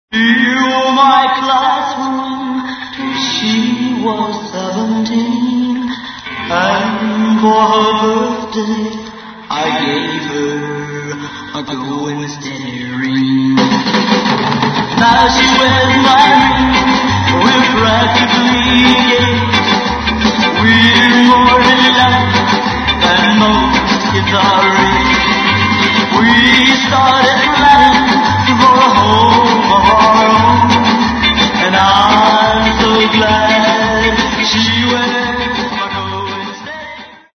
Fill my classroom till she was 17, and for her birthday I gave her a gold and steady ring.